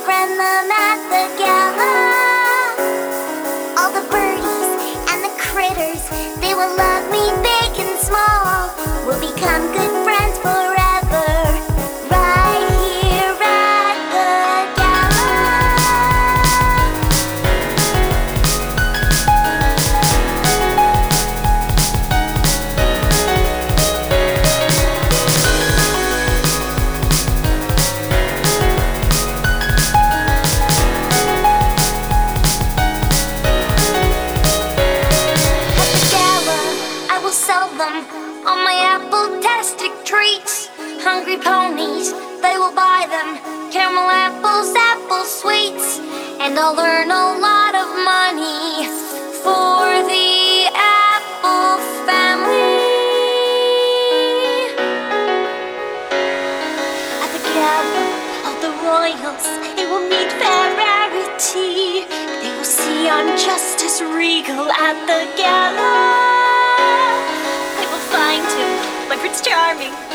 befriend them at the gala. All the birdies and the critters, they will love me big and small. We'll become good friends forever, right here at the gala. At the gala, I will sell them all my apple-tastic treats. Hungry ponies, they will buy them. Caramel apples, apple sweets. And I'll earn a lot of money for the Apple family. At the gala, all the royals, they will meet fair rarity. They will see I'm just as regal at the gala. They will find him, my Prince Charming.